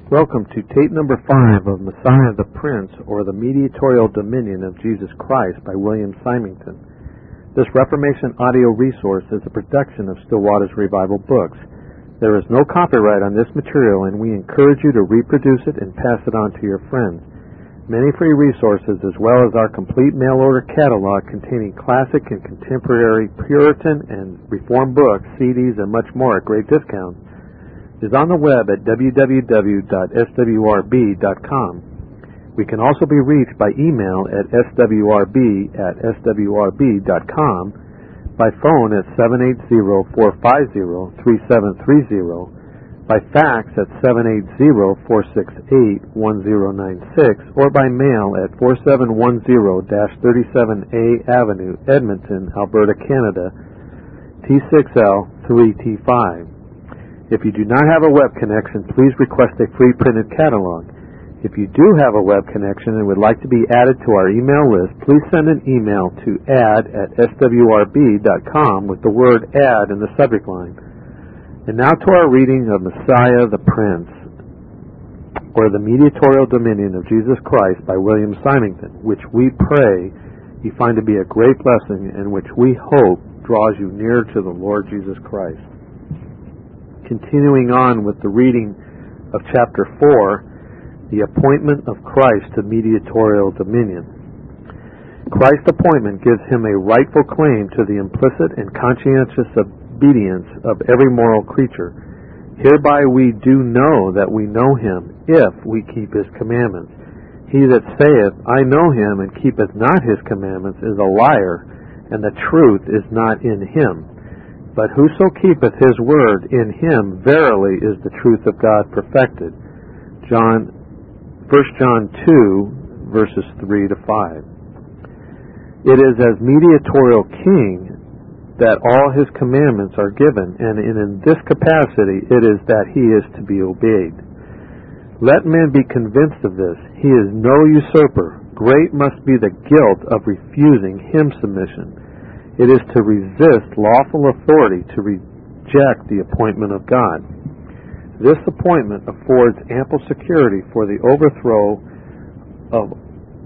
Welcome to tape number 5 of Messiah the Prince, or the Mediatorial Dominion of Jesus Christ by William Symington. This Reformation audio resource is a production of Still Waters Revival Books. There is no copyright on this material, and we encourage you to reproduce it and pass it on to your friends. Many free resources, as well as our complete mail-order catalog containing classic and contemporary Puritan and Reformed books, CDs, and much more at great discounts, is on the web at www.swrb.com. We can also be reached by email at swrb@swrb.com, by phone at 780-450-3730, by fax at 780-468-1096, or by mail at 4710-37A Avenue, Edmonton, Alberta, Canada, T6L 3T5. If you do not have a web connection, please request a free printed catalog. If you do have a web connection and would like to be added to our email list, please send an email to add@swrb.com with the word add in the subject line. And now to our reading of Messiah the Prince, or the Mediatorial Dominion of Jesus Christ by William Symington, which we pray you find to be a great blessing and which we hope draws you near to the Lord Jesus Christ. Continuing on with the reading of chapter 4, the appointment of Christ to mediatorial dominion. Christ's appointment gives him a rightful claim to the implicit and conscientious obedience of every moral creature. Hereby we do know that we know him, if we keep his commandments. He that saith, I know him, and keepeth not his commandments, is a liar, and the truth is not in him. But whoso keepeth his word, in him verily is the truth of God perfected. 1 John 2, verses 3 to 5. It is as mediatorial king that all his commandments are given, and in this capacity it is that he is to be obeyed. Let men be convinced of this. He is no usurper. Great must be the guilt of refusing him submission. It is to resist lawful authority, to reject the appointment of God. This appointment affords ample security for the overthrow of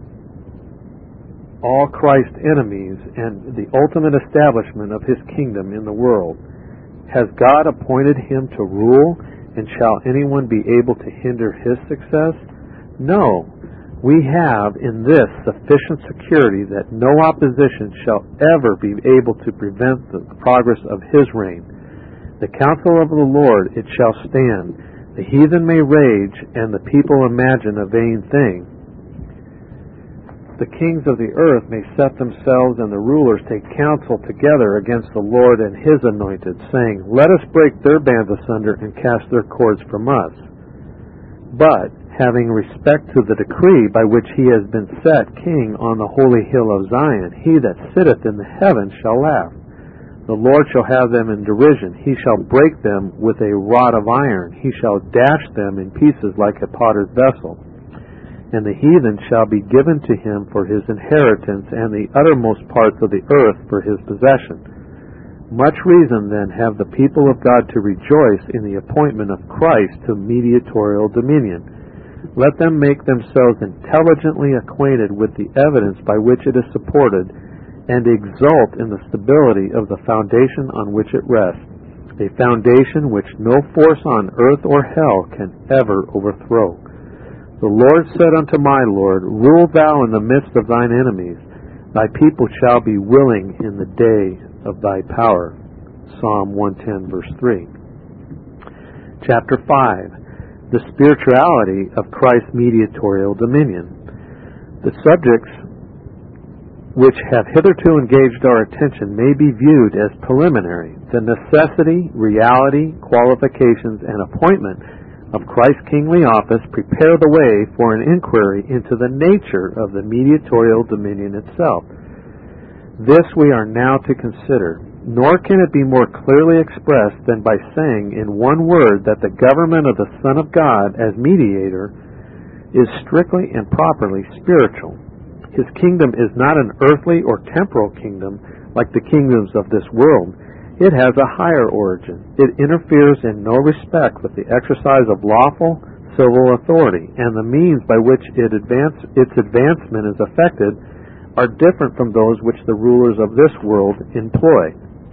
all Christ's enemies and the ultimate establishment of his kingdom in the world. Has God appointed him to rule, and shall anyone be able to hinder his success? No. We have in this sufficient security that no opposition shall ever be able to prevent the progress of his reign. The counsel of the Lord it shall stand. The heathen may rage, and the people imagine a vain thing. The kings of the earth may set themselves, and the rulers take counsel together against the Lord and his anointed, saying, Let us break their bands asunder and cast their cords from us. But having respect to the decree by which he has been set king on the holy hill of Zion, he that sitteth in the heavens shall laugh. The Lord shall have them in derision. He shall break them with a rod of iron. He shall dash them in pieces like a potter's vessel. And the heathen shall be given to him for his inheritance, and the uttermost parts of the earth for his possession. Much reason then have the people of God to rejoice in the appointment of Christ to mediatorial dominion. Let them make themselves intelligently acquainted with the evidence by which it is supported, and exult in the stability of the foundation on which it rests, a foundation which no force on earth or hell can ever overthrow. The Lord said unto my Lord, Rule thou in the midst of thine enemies. Thy people shall be willing in the day of thy power. Psalm 110, verse 3. Chapter 5. The spirituality of Christ's mediatorial dominion. The subjects which have hitherto engaged our attention may be viewed as preliminary. The necessity, reality, qualifications, and appointment of Christ's kingly office prepare the way for an inquiry into the nature of the mediatorial dominion itself. This we are now to consider. Nor can it be more clearly expressed than by saying in one word that the government of the Son of God as mediator is strictly and properly spiritual. His kingdom is not an earthly or temporal kingdom like the kingdoms of this world. It has a higher origin. It interferes in no respect with the exercise of lawful, civil authority, and the means by which its advancement is effected are different from those which the rulers of this world employ.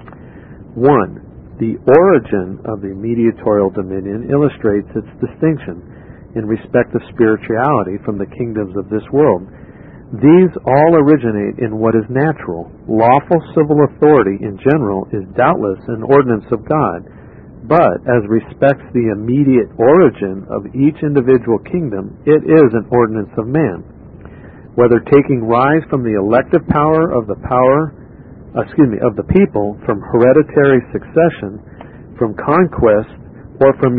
1. The origin of the mediatorial dominion illustrates its distinction in respect of spirituality from the kingdoms of this world. These all originate in what is natural. Lawful civil authority in general is doubtless an ordinance of God, but as respects the immediate origin of each individual kingdom, it is an ordinance of man. Whether taking rise from the elective power of the people, from hereditary succession, from conquest, or from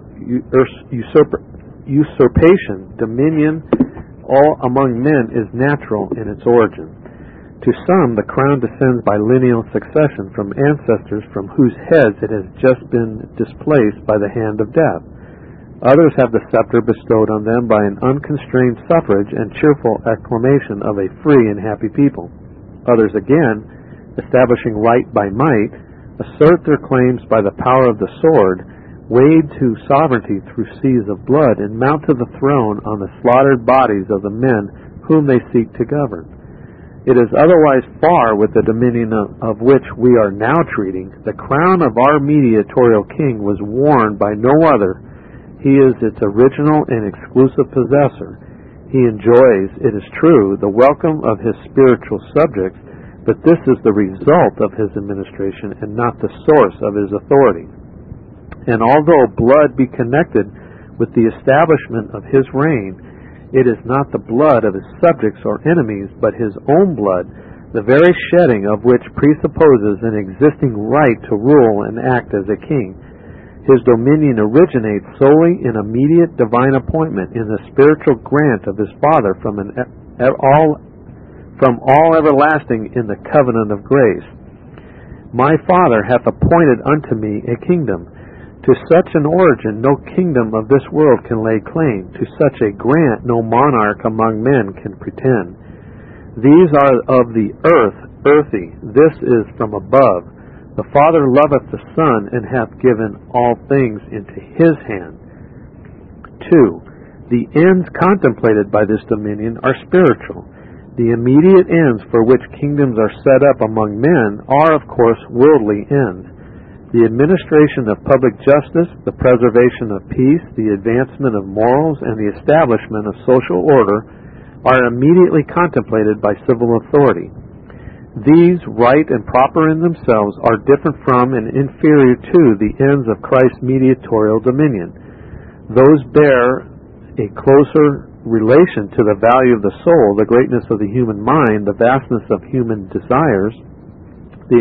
usurpation, dominion all among men is natural in its origin. To some, the crown descends by lineal succession from ancestors from whose heads it has just been displaced by the hand of death. Others have the scepter bestowed on them by an unconstrained suffrage and cheerful acclamation of a free and happy people. Others again, establishing right by might, assert their claims by the power of the sword, wade to sovereignty through seas of blood, and mount to the throne on the slaughtered bodies of the men whom they seek to govern. It is otherwise far with the dominion of which we are now treating. The crown of our mediatorial king was worn by no other. He is its original and exclusive possessor. He enjoys, it is true, the welcome of his spiritual subjects, but this is the result of his administration and not the source of his authority. And although blood be connected with the establishment of his reign, it is not the blood of his subjects or enemies, but his own blood, the very shedding of which presupposes an existing right to rule and act as a king. His dominion originates solely in immediate divine appointment in the spiritual grant of his Father from all everlasting in the covenant of grace. My Father hath appointed unto me a kingdom. To such an origin no kingdom of this world can lay claim. To such a grant no monarch among men can pretend. These are of the earth, earthy. This is from above. The Father loveth the Son, and hath given all things into his hand. 2. The ends contemplated by this dominion are spiritual. The immediate ends for which kingdoms are set up among men are, of course, worldly ends. The administration of public justice, the preservation of peace, the advancement of morals, and the establishment of social order are immediately contemplated by civil authority. These, right and proper in themselves, are different from and inferior to the ends of Christ's mediatorial dominion. Those bear a closer relation to the value of the soul, the greatness of the human mind, the vastness of human desires, the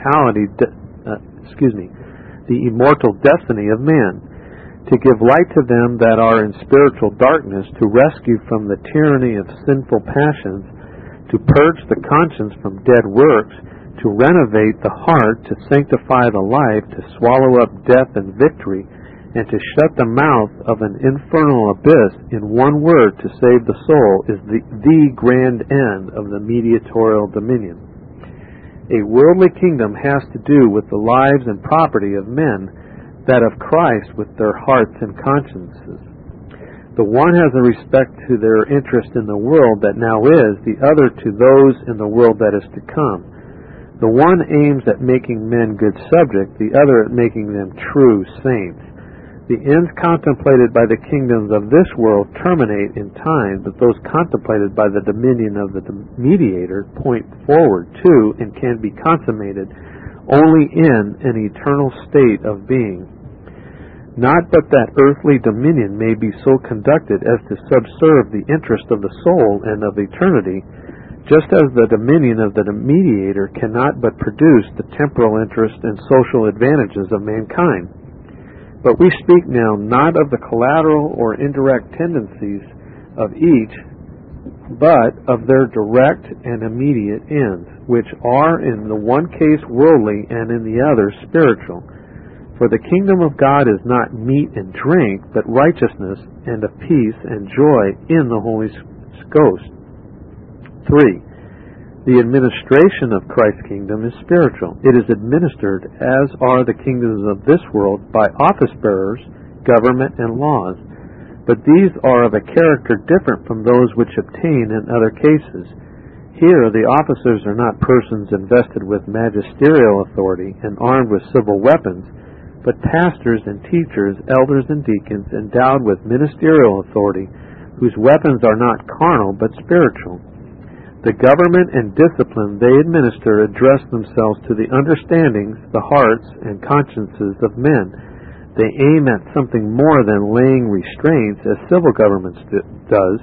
immortal destiny of man, to give light to them that are in spiritual darkness, to rescue from the tyranny of sinful passions, to purge the conscience from dead works, to renovate the heart, to sanctify the life, to swallow up death and victory, and to shut the mouth of an infernal abyss. In one word, to save the soul is the grand end of the mediatorial dominion. A worldly kingdom has to do with the lives and property of men, that of Christ with their hearts and consciences. The one has a respect to their interest in the world that now is, the other to those in the world that is to come. The one aims at making men good subjects, the other at making them true saints. The ends contemplated by the kingdoms of this world terminate in time, but those contemplated by the dominion of the mediator point forward to and can be consummated only in an eternal state of being. Not but that earthly dominion may be so conducted as to subserve the interest of the soul and of eternity, just as the dominion of the mediator cannot but produce the temporal interest and social advantages of mankind. But we speak now not of the collateral or indirect tendencies of each, but of their direct and immediate ends, which are in the one case worldly and in the other spiritual. For the kingdom of God is not meat and drink, but righteousness and of peace and joy in the Holy Ghost. 3. The administration of Christ's kingdom is spiritual. It is administered, as are the kingdoms of this world, by office-bearers, government, and laws. but these are of a character different from those which obtain in other cases. Here the officers are not persons invested with magisterial authority and armed with civil weapons, but pastors and teachers, elders and deacons, endowed with ministerial authority, whose weapons are not carnal but spiritual. The government and discipline they administer address themselves to the understandings, the hearts, and consciences of men. They aim at something more than laying restraints, as civil government does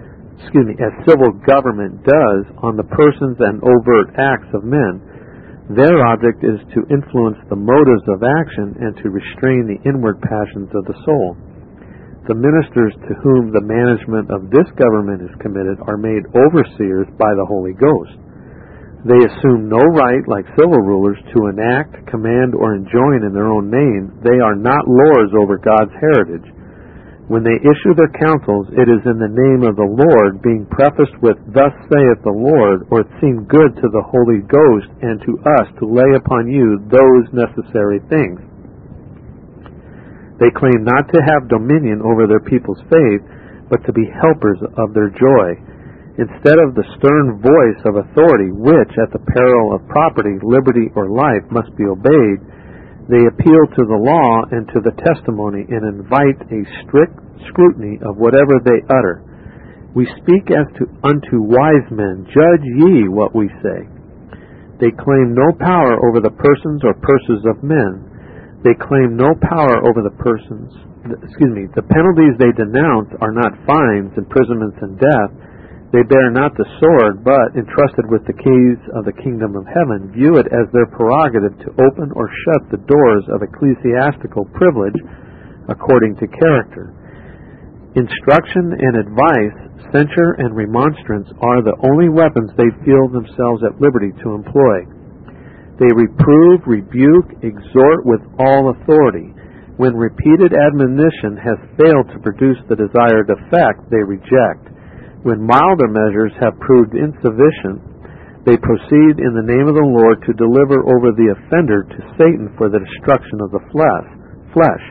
on the persons and overt acts of men. Their object is to influence the motives of action and to restrain the inward passions of the soul. The ministers to whom the management of this government is committed are made overseers by the Holy Ghost. They assume no right, like civil rulers, to enact, command, or enjoin in their own name. They are not lords over God's heritage. When they issue their counsels, it is in the name of the Lord, being prefaced with, "Thus saith the Lord," or it seemed good to the Holy Ghost and to us to lay upon you those necessary things. They claim not to have dominion over their people's faith, but to be helpers of their joy. Instead of the stern voice of authority, which, at the peril of property, liberty, or life, must be obeyed, they appeal to the law and to the testimony and invite a strict scrutiny of whatever they utter. We speak as unto wise men, judge ye what we say. They claim no power over the persons or purses of men. They claim no power over the persons. The penalties they denounce are not fines, imprisonments, and death. They bear not the sword, but, entrusted with the keys of the kingdom of heaven, view it as their prerogative to open or shut the doors of ecclesiastical privilege according to character. Instruction and advice, censure and remonstrance are the only weapons they feel themselves at liberty to employ. They reprove, rebuke, exhort with all authority. When repeated admonition has failed to produce the desired effect, they reject. When milder measures have proved insufficient, they proceed in the name of the Lord to deliver over the offender to Satan for the destruction of the flesh.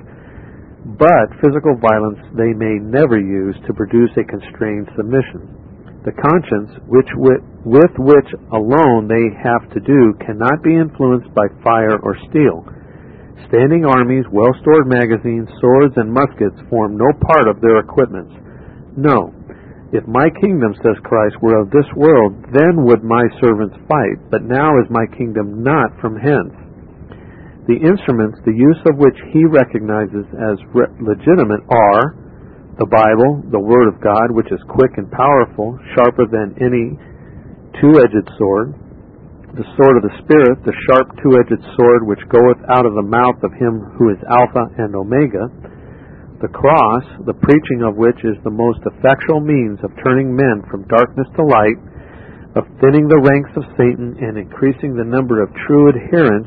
But physical violence they may never use to produce a constrained submission. The conscience, with which alone they have to do, cannot be influenced by fire or steel. Standing armies, well-stored magazines, swords, and muskets form no part of their equipments. No. If my kingdom, says Christ, were of this world, then would my servants fight, but now is my kingdom not from hence. The instruments, the use of which he recognizes as legitimate are the Bible, the Word of God, which is quick and powerful, sharper than any two-edged sword, the sword of the Spirit, the sharp two-edged sword which goeth out of the mouth of him who is Alpha and Omega, the cross, the preaching of which is the most effectual means of turning men from darkness to light, of thinning the ranks of Satan and increasing the number of true adherents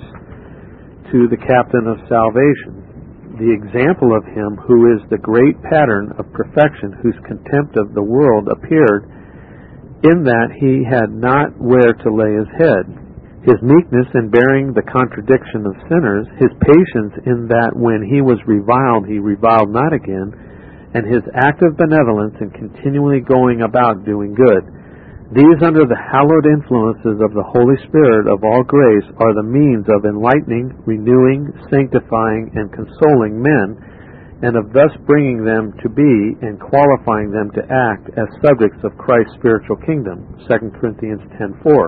to the captain of salvation. The example of him who is the great pattern of perfection, whose contempt of the world appeared in that he had not where to lay his head, his meekness in bearing the contradiction of sinners, his patience in that when he was reviled he reviled not again, and his active benevolence in continually going about doing good. These, under the hallowed influences of the Holy Spirit of all grace, are the means of enlightening, renewing, sanctifying, and consoling men, and of thus bringing them to be and qualifying them to act as subjects of Christ's spiritual kingdom. 2 Corinthians 10:4.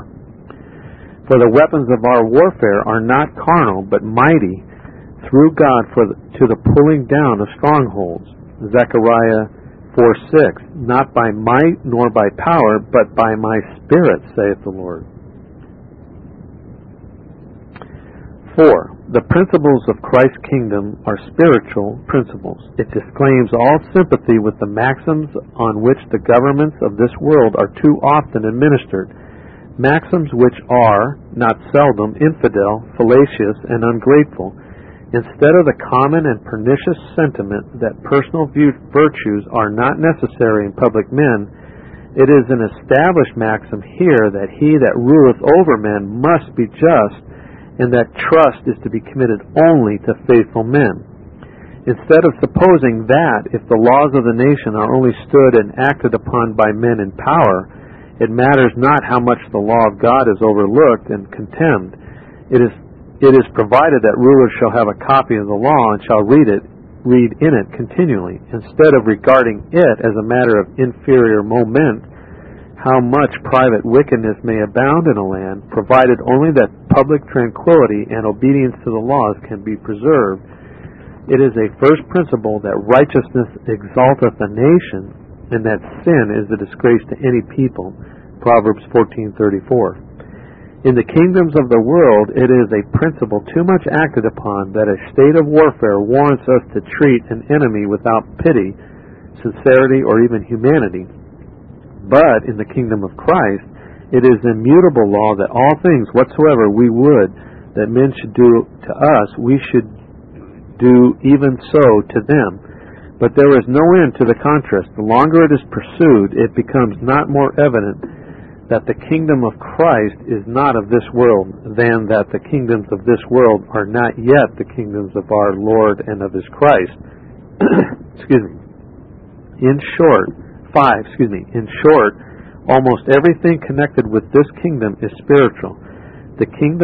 For the weapons of our warfare are not carnal, but mighty through God to the pulling down of strongholds. Zechariah 4:6. Not by might nor by power, but by my Spirit, saith the Lord. 4. The principles of Christ's kingdom are spiritual principles. It disclaims all sympathy with the maxims on which the governments of this world are too often administered. Maxims which are, not seldom, infidel, fallacious, and ungrateful. Instead of the common and pernicious sentiment that personal virtues are not necessary in public men, it is an established maxim here that he that ruleth over men must be just, and that trust is to be committed only to faithful men. Instead of supposing that, if the laws of the nation are only stood and acted upon by men in power, it matters not how much the law of God is overlooked and contemned. It is provided that rulers shall have a copy of the law and shall read in it continually, instead of regarding it as a matter of inferior moment, how much private wickedness may abound in a land, provided only that public tranquility and obedience to the laws can be preserved. It is a first principle that righteousness exalteth a nation, and that sin is a disgrace to any people. Proverbs 14:34. In the kingdoms of the world, it is a principle too much acted upon that a state of warfare warrants us to treat an enemy without pity, sincerity, or even humanity. But in the kingdom of Christ, it is immutable law that all things whatsoever we would that men should do to us, we should do even so to them. But there is no end to the contrast. The longer it is pursued, it becomes not more evident that the kingdom of Christ is not of this world, than that the kingdoms of this world are not yet the kingdoms of our Lord and of His Christ. In short, almost everything connected with this kingdom is spiritual. The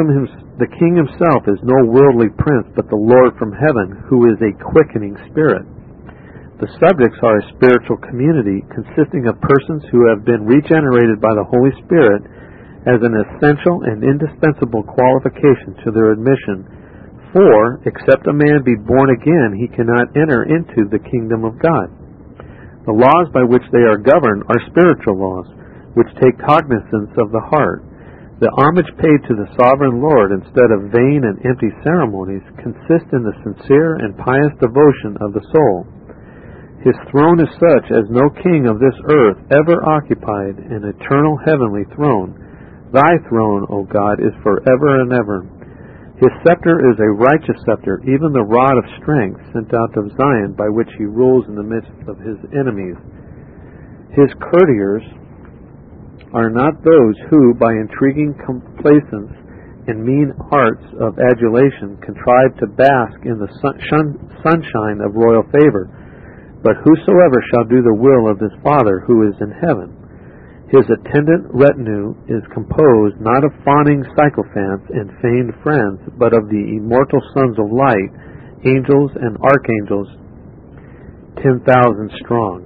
King Himself is no worldly prince, but the Lord from heaven, who is a quickening spirit. The subjects are a spiritual community consisting of persons who have been regenerated by the Holy Spirit as an essential and indispensable qualification to their admission. For, except a man be born again, he cannot enter into the kingdom of God. The laws by which they are governed are spiritual laws, which take cognizance of the heart. The homage paid to the sovereign Lord instead of vain and empty ceremonies consists in the sincere and pious devotion of the soul. His throne is such as no king of this earth ever occupied, an eternal heavenly throne. Thy throne, O God, is forever and ever. His scepter is a righteous scepter, even the rod of strength sent out of Zion, by which He rules in the midst of His enemies. His courtiers are not those who, by intriguing complacence and mean arts of adulation, contrive to bask in the sunshine of royal favor, but whosoever shall do the will of His Father who is in heaven. His attendant retinue is composed not of fawning sycophants and feigned friends, but of the immortal sons of light, angels and archangels, 10,000 strong.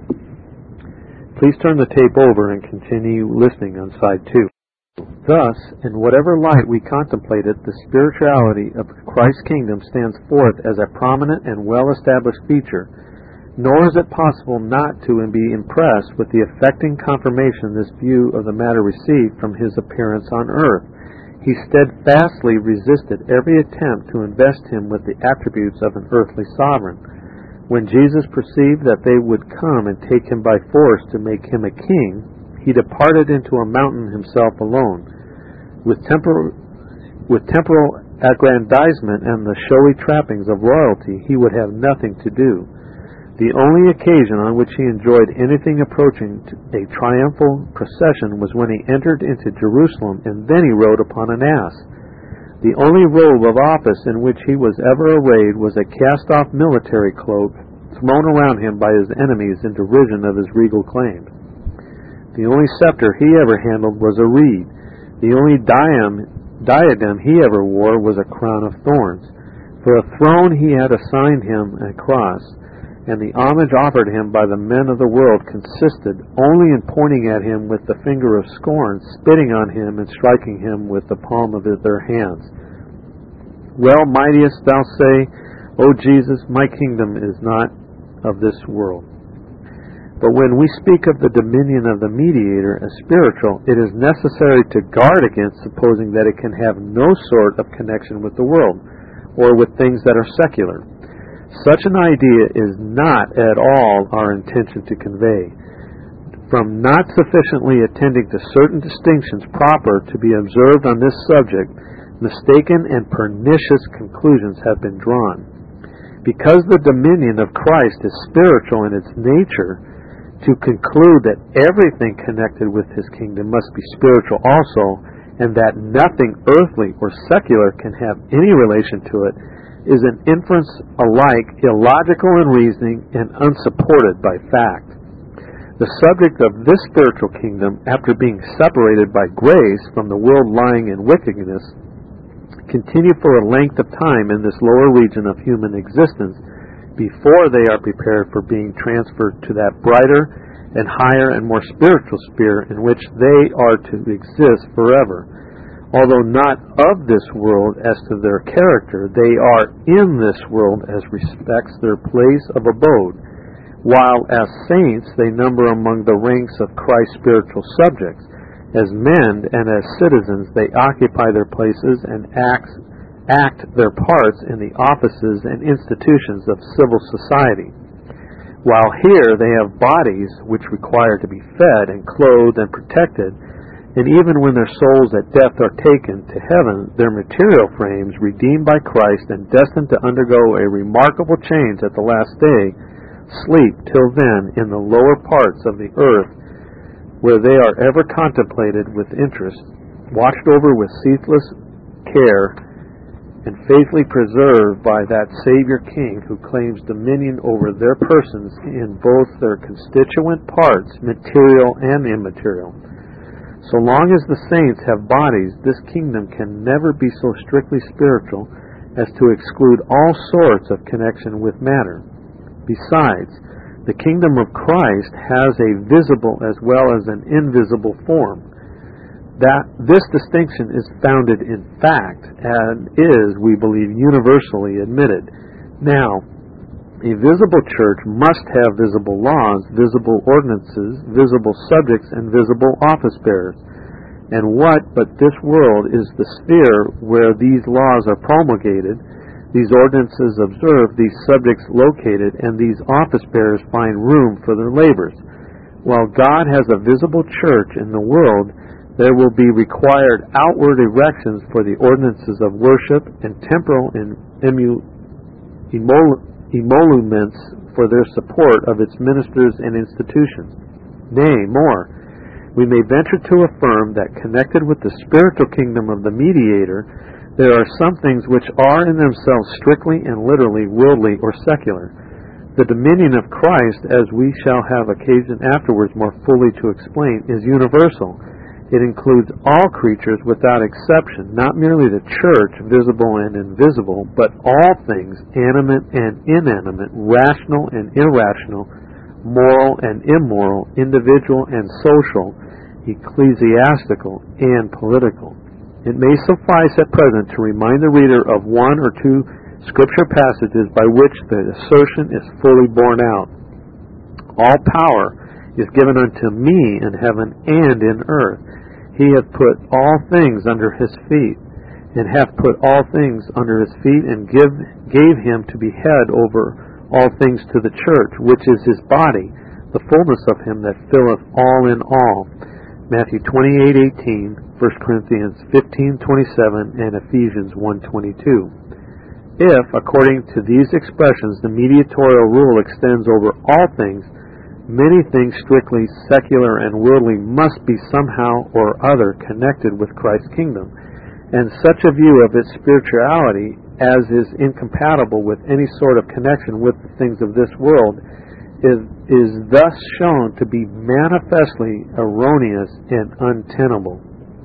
Please turn the tape over and continue listening on side 2. Thus, in whatever light we contemplate it, the spirituality of Christ's kingdom stands forth as a prominent and well-established feature. Nor is it possible not to be impressed with the affecting confirmation this view of the matter received from His appearance on earth. He steadfastly resisted every attempt to invest Him with the attributes of an earthly sovereign. When Jesus perceived that they would come and take Him by force to make Him a king, He departed into a mountain Himself alone. With temporal aggrandizement and the showy trappings of royalty, He would have nothing to do. The only occasion on which He enjoyed anything approaching a triumphal procession was when He entered into Jerusalem, and then He rode upon an ass. The only robe of office in which He was ever arrayed was a cast-off military cloak thrown around Him by His enemies in derision of His regal claims. The only scepter He ever handled was a reed. The only diadem He ever wore was a crown of thorns. For a throne He had assigned Him a cross, and the homage offered Him by the men of the world consisted only in pointing at Him with the finger of scorn, spitting on Him, and striking Him with the palm of their hands. Well mightest thou say, O Jesus, my kingdom is not of this world. But when we speak of the dominion of the mediator as spiritual, it is necessary to guard against supposing that it can have no sort of connection with the world, or with things that are secular. Such an idea is not at all our intention to convey. From not sufficiently attending to certain distinctions proper to be observed on this subject, mistaken and pernicious conclusions have been drawn. Because the dominion of Christ is spiritual in its nature, to conclude that everything connected with His kingdom must be spiritual also, and that nothing earthly or secular can have any relation to it, is an inference alike illogical in reasoning and unsupported by fact. The subject of this spiritual kingdom, after being separated by grace from the world lying in wickedness, continue for a length of time in this lower region of human existence before they are prepared for being transferred to that brighter and higher and more spiritual sphere in which they are to exist forever. Although not of this world as to their character, they are in this world as respects their place of abode, while as saints they number among the ranks of Christ's spiritual subjects. As men and as citizens they occupy their places and act their parts in the offices and institutions of civil society. While here they have bodies which require to be fed and clothed and protected, and even when their souls at death are taken to heaven, their material frames, redeemed by Christ and destined to undergo a remarkable change at the last day, sleep till then in the lower parts of the earth, where they are ever contemplated with interest, watched over with ceaseless care, and faithfully preserved by that Savior King who claims dominion over their persons in both their constituent parts, material and immaterial. So long as the saints have bodies, this kingdom can never be so strictly spiritual as to exclude all sorts of connection with matter. Besides, the kingdom of Christ has a visible as well as an invisible form. This distinction is founded in fact and is, we believe, universally admitted. Now, a visible church must have visible laws, visible ordinances, visible subjects, and visible office bearers. And what but this world is the sphere where these laws are promulgated, these ordinances observed, these subjects located, and these office bearers find room for their labors? While God has a visible church in the world, there will be required outward erections for the ordinances of worship and temporal emoluments for their support of its ministers and institutions. Nay, more, we may venture to affirm that connected with the spiritual kingdom of the mediator, there are some things which are in themselves strictly and literally worldly or secular. The dominion of Christ, as we shall have occasion afterwards more fully to explain, is universal. It includes all creatures without exception, not merely the church, visible and invisible, but all things, animate and inanimate, rational and irrational, moral and immoral, individual and social, ecclesiastical and political. It may suffice at present to remind the reader of one or two scripture passages by which the assertion is fully borne out. All power is given unto me in heaven and in earth. He hath put all things under his feet, and hath put all things under his feet, and gave him to be head over all things to the church, which is his body, the fullness of him that filleth all in all. Matthew 28:18, 1 Corinthians 15:27, and Ephesians 1:22. If, according to these expressions, the mediatorial rule extends over all things, many things strictly secular and worldly must be somehow or other connected with Christ's kingdom, and such a view of its spirituality as is incompatible with any sort of connection with the things of this world is thus shown to be manifestly erroneous and untenable.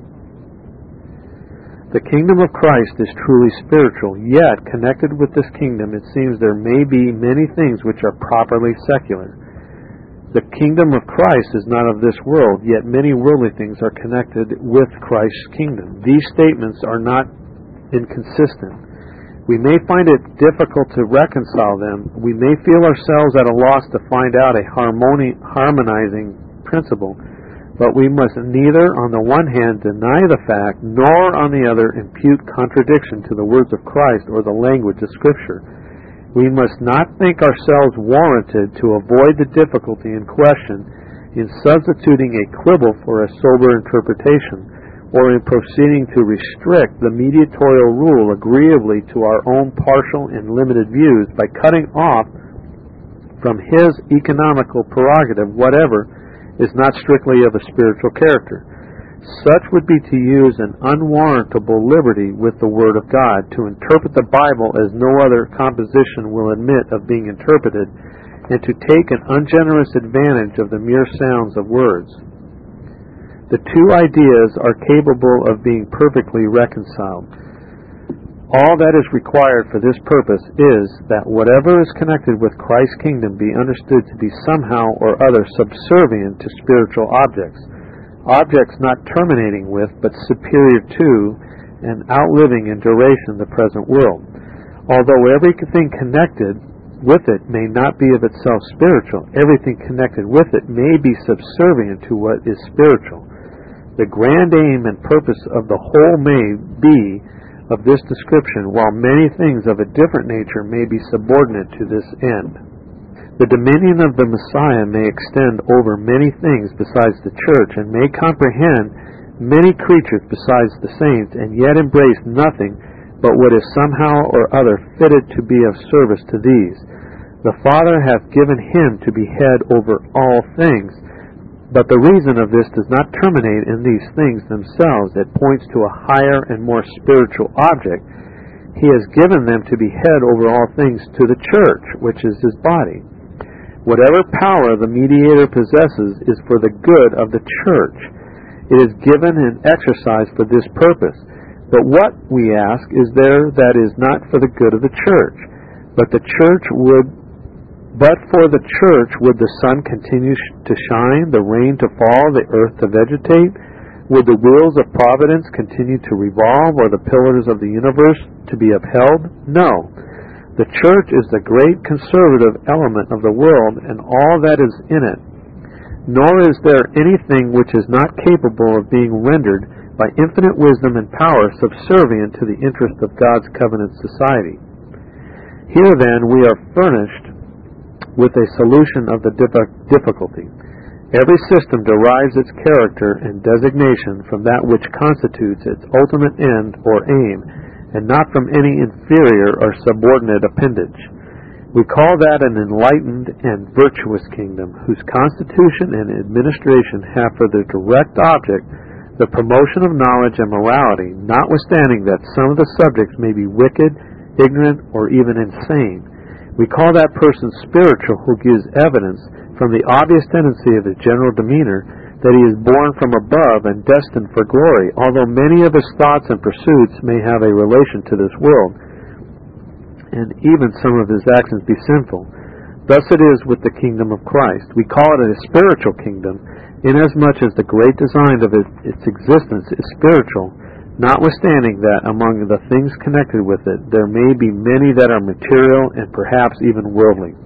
The kingdom of Christ is truly spiritual, yet connected with this kingdom it seems there may be many things which are properly secular. The kingdom of Christ is not of this world, yet many worldly things are connected with Christ's kingdom. These statements are not inconsistent. We may find it difficult to reconcile them. We may feel ourselves at a loss to find out a harmonizing principle, but we must neither on the one hand deny the fact, nor on the other impute contradiction to the words of Christ or the language of Scripture. We must not think ourselves warranted to avoid the difficulty in question in substituting a quibble for a sober interpretation, or in proceeding to restrict the mediatorial rule agreeably to our own partial and limited views by cutting off from his economical prerogative whatever is not strictly of a spiritual character. Such would be to use an unwarrantable liberty with the Word of God, to interpret the Bible as no other composition will admit of being interpreted, and to take an ungenerous advantage of the mere sounds of words. The two ideas are capable of being perfectly reconciled. All that is required for this purpose is that whatever is connected with Christ's kingdom be understood to be somehow or other subservient to spiritual objects, objects not terminating with, but superior to, and outliving in duration the present world. Although everything connected with it may not be of itself spiritual, everything connected with it may be subservient to what is spiritual. The grand aim and purpose of the whole may be of this description, while many things of a different nature may be subordinate to this end. The dominion of the Messiah may extend over many things besides the church, and may comprehend many creatures besides the saints, and yet embrace nothing but what is somehow or other fitted to be of service to these. The Father hath given him to be head over all things, but the reason of this does not terminate in these things themselves. It points to a higher and more spiritual object. He has given them to be head over all things to the church, which is his body. Whatever power the mediator possesses is for the good of the church. It is given and exercised for this purpose. But what, we ask, is there that is not for the good of the church? But for the church would the sun continue to shine, the rain to fall, the earth to vegetate? Would the wheels of providence continue to revolve, or the pillars of the universe to be upheld? No. The church is the great conservative element of the world and all that is in it. Nor is there anything which is not capable of being rendered by infinite wisdom and power subservient to the interest of God's covenant society. Here then we are furnished with a solution of the difficulty. Every system derives its character and designation from that which constitutes its ultimate end or aim, and not from any inferior or subordinate appendage. We call that an enlightened and virtuous kingdom, whose constitution and administration have for their direct object the promotion of knowledge and morality, notwithstanding that some of the subjects may be wicked, ignorant, or even insane. We call that person spiritual who gives evidence from the obvious tendency of his general demeanor that he is born from above and destined for glory, although many of his thoughts and pursuits may have a relation to this world, and even some of his actions be sinful. Thus it is with the kingdom of Christ. We call it a spiritual kingdom, inasmuch as the great design of its existence is spiritual, notwithstanding that among the things connected with it there may be many that are material and perhaps even worldly.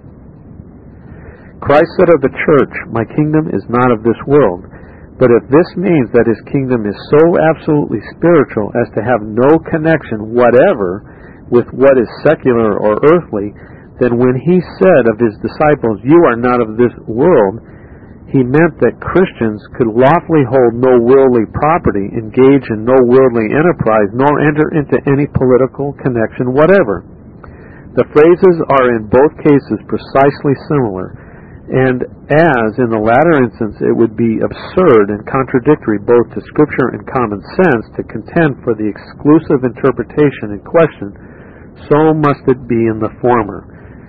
Christ said of the church, "My kingdom is not of this world." But if this means that his kingdom is so absolutely spiritual as to have no connection whatever with what is secular or earthly, then when he said of his disciples, "You are not of this world," he meant that Christians could lawfully hold no worldly property, engage in no worldly enterprise, nor enter into any political connection whatever. The phrases are in both cases precisely similar, and as in the latter instance it would be absurd and contradictory both to Scripture and common sense to contend for the exclusive interpretation in question, so must it be in the former.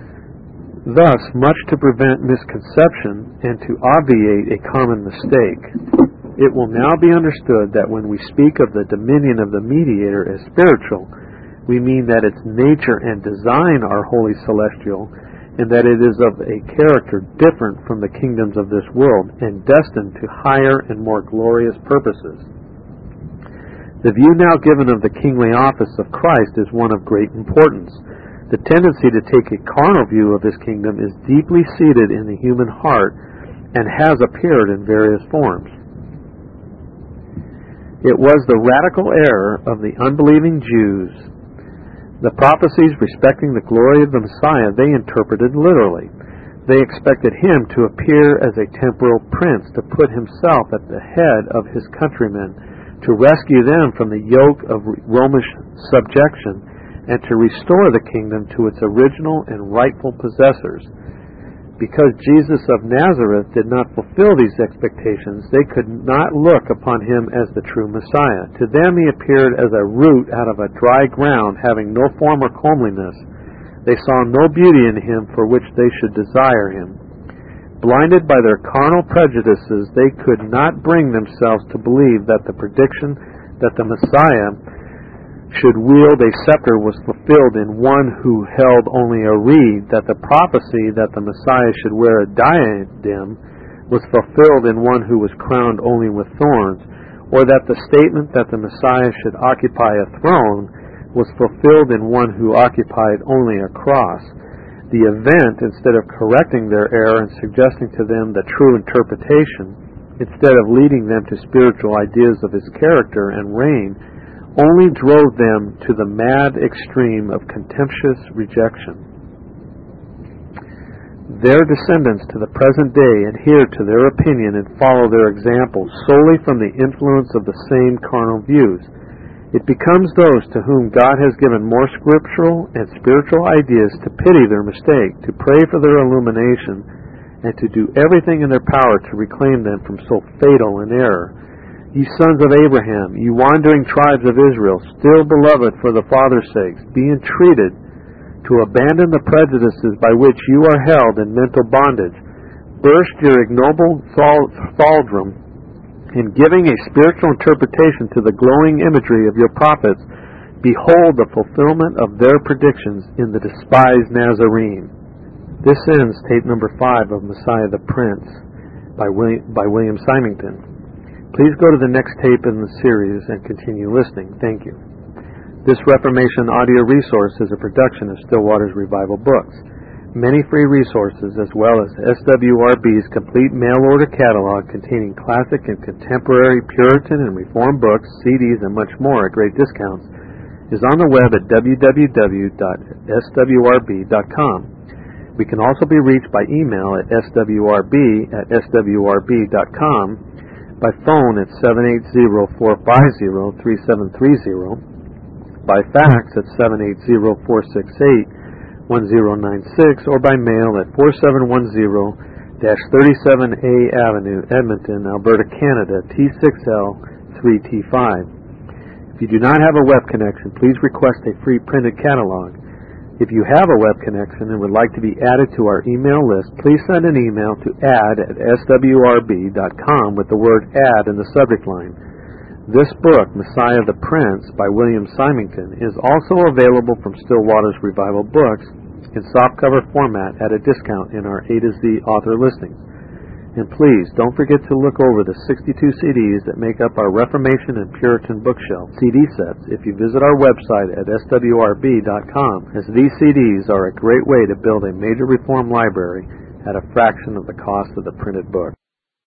Thus, much to prevent misconception and to obviate a common mistake, it will now be understood that when we speak of the dominion of the mediator as spiritual, we mean that its nature and design are wholly celestial, and that it is of a character different from the kingdoms of this world, and destined to higher and more glorious purposes. The view now given of the kingly office of Christ is one of great importance. The tendency to take a carnal view of his kingdom is deeply seated in the human heart and has appeared in various forms. It was the radical error of the unbelieving Jews. The prophecies respecting the glory of the Messiah they interpreted literally. They expected him to appear as a temporal prince, to put himself at the head of his countrymen, to rescue them from the yoke of Romish subjection, and to restore the kingdom to its original and rightful possessors. Because Jesus of Nazareth did not fulfill these expectations, they could not look upon him as the true Messiah. To them he appeared as a root out of a dry ground, having no form or comeliness. They saw no beauty in him for which they should desire him. Blinded by their carnal prejudices, they could not bring themselves to believe that the prediction that the Messiah should wield a scepter was fulfilled in one who held only a reed, that the prophecy that the Messiah should wear a diadem was fulfilled in one who was crowned only with thorns, or that the statement that the Messiah should occupy a throne was fulfilled in one who occupied only a cross. The event, instead of correcting their error and suggesting to them the true interpretation, instead of leading them to spiritual ideas of his character and reign, only drove them to the mad extreme of contemptuous rejection. Their descendants to the present day adhere to their opinion and follow their example solely from the influence of the same carnal views. It becomes those to whom God has given more scriptural and spiritual ideas to pity their mistake, to pray for their illumination, and to do everything in their power to reclaim them from so fatal an error. Ye sons of Abraham, ye wandering tribes of Israel, still beloved for the Father's sakes, be entreated to abandon the prejudices by which you are held in mental bondage. Burst your ignoble thraldom in giving a spiritual interpretation to the glowing imagery of your prophets. Behold the fulfillment of their predictions in the despised Nazarene. This ends tape number 5 of Messiah the Prince by William Symington. Please go to the next tape in the series and continue listening. Thank you. This Reformation audio resource is a production of Still Waters Revival Books. Many free resources, as well as SWRB's complete mail-order catalog containing classic and contemporary Puritan and Reformed books, CDs, and much more at great discounts, is on the web at www.swrb.com. We can also be reached by email at swrb@swrb.com, by phone at 780-450-3730, by fax at 780-468-1096, or by mail at 4710-37A Avenue, Edmonton, Alberta, Canada, T6L3T5. If you do not have a web connection, please request a free printed catalog. If you have a web connection and would like to be added to our email list, please send an email to add@swrb.com with the word add in the subject line. This book, Messiah the Prince by William Symington, is also available from Still Waters Revival Books in softcover format at a discount in our A to Z author listings. And please, don't forget to look over the 62 CDs that make up our Reformation and Puritan bookshelf CD sets if you visit our website at swrb.com, as these CDs are a great way to build a major Reformed library at a fraction of the cost of the printed book.